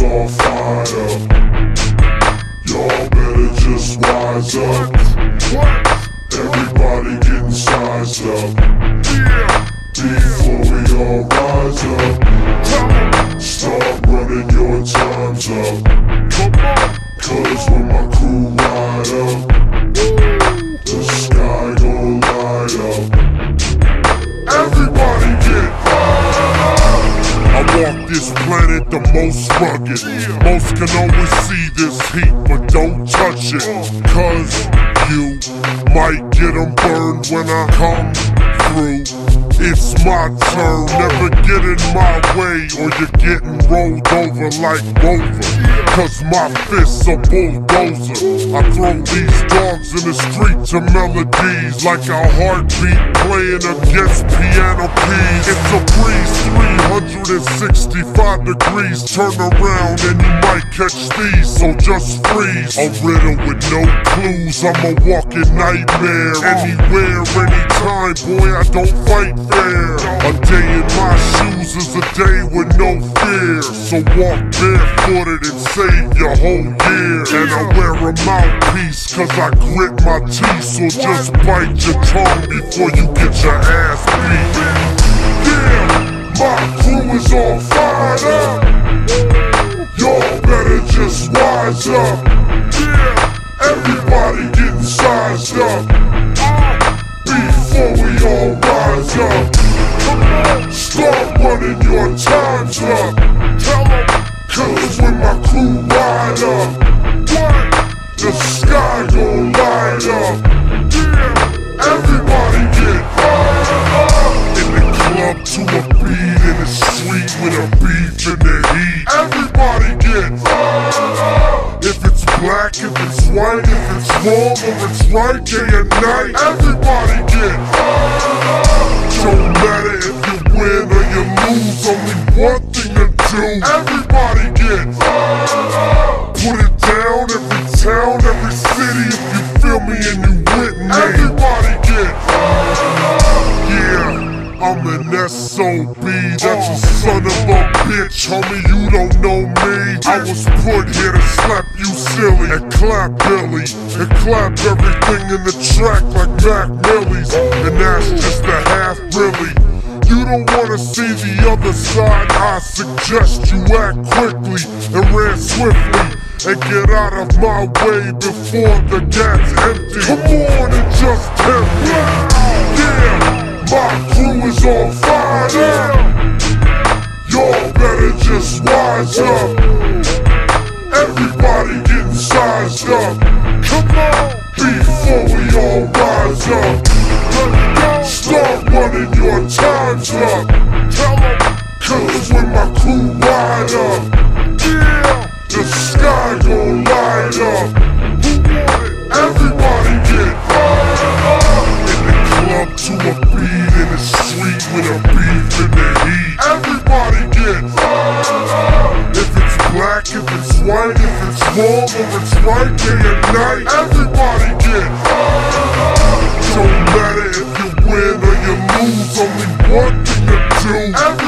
all fired up. Y'all better just wise up. Everybody getting sized up. Before we all rise up, start running your times up. Cause when my crew ride up, the sky gon' light up. Everybody get high. I walk this planet the most rugged. Most can always see this heat, but don't touch it. Cause you might get them burned when I come through. It's my turn, never get in my way or you're getting rolled over like Rover. Cause my fist's a bulldozer. I throw these dogs in the street to melodies like a heartbeat playing against piano keys. It's a breeze, 365 degrees. Turn around and you might catch these, so just freeze. A riddle with no clues, I'm a walking nightmare. Anywhere, anytime, boy, I don't fight fair. A day in my shoes is a day with no fear. So walk barefooted and save your whole year. And I wear a mouthpiece cause I grit my teeth. So just bite your tongue before you get your ass beat. Yeah, my crew is all fired up. Y'all better just wise up. Everybody getting sized up. Before we all rise up, start running your times up. Cause when my crew ride up, the sky gon' light up. Everybody get high. In the club to a beat, in the street with a beef in the heat. Everybody get high. If it's black, if it's white, if it's wrong or it's right, day and night, everybody get high. Don't matter if you win or you lose, only one thing to do. Everybody get high. Put it down, every town, every city, if you feel me and you with me. Everybody get high. Yeah. I'm an SOB, that's a son of a bitch, homie, you don't know me. I was put here to slap you silly, and clap Billy, and clap everything in the track like Mac Millie's. And that's just a half really. You don't wanna see the other side, I suggest you act quickly and ran swiftly. And get out of my way before the gat's empty. Come on and just tempt me. Yeah. My crew is all fired up. Y'all better just wise up. Everybody getting sized up. Come on, before we all rise up. Start running your times up. Cause when my crew ride up, the sky gon' light up. Everybody get high. In the club to a beat, in the street with a beef in the heat. Everybody get high. If it's black, if it's white, if it's wrong or it's right, day and night, everybody get high. Don't matter if you win or you lose, only one thing to do.